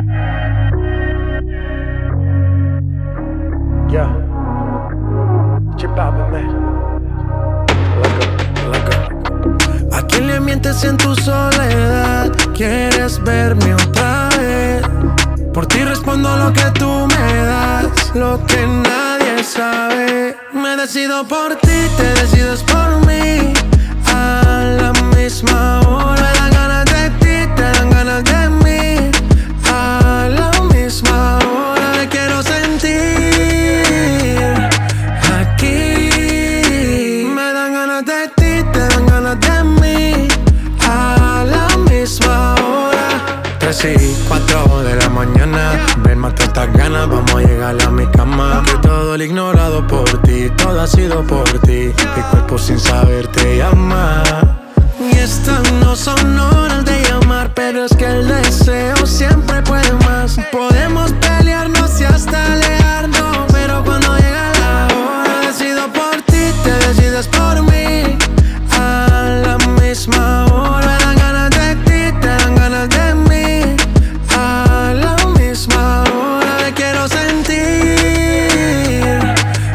Yeah. Chip out, man. ¿A quién le mientes en tu soledad? ¿Quieres verme otra vez? Por ti respondo lo que tú me das, lo que nadie sabe. Me decido por ti, te decides por mí. A la misma hora me dan ganas de ti, te dan ganas de mí. A la misma hora me quiero sentir aquí. Me dan ganas de ti, te dan ganas de mí. A la misma hora. 3 y 4 de la mañana. Ven, mata estas ganas, vamos a llegar a mi cama. Que todo el ignorado por ti, todo ha sido por ti. Mi cuerpo sin saber te llama. Y estas no son horas de llamar, pero es que el deseo siempre puede más. Podemos pelearnos y hasta alejarnos, pero cuando llega la hora decido por ti, te decides por mí. A la misma hora me dan ganas de ti, te dan ganas de mí. A la misma hora me quiero sentir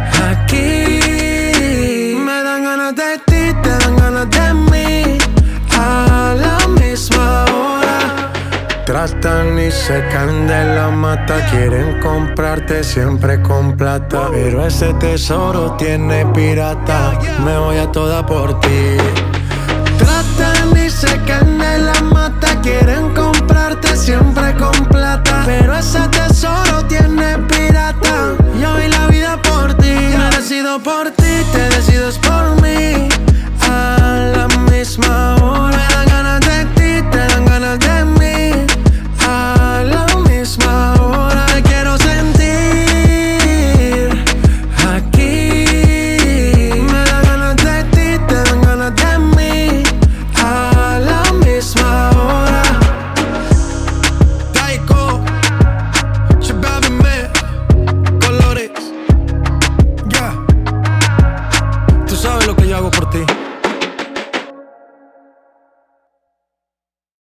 aquí. Me dan ganas de ti, te dan ganas de mí. A la misma hora. Tratan y se caen de la mata. Quieren comprarte siempre con plata, pero ese tesoro tiene pirata. Me voy a toda por ti. Tratan y se caen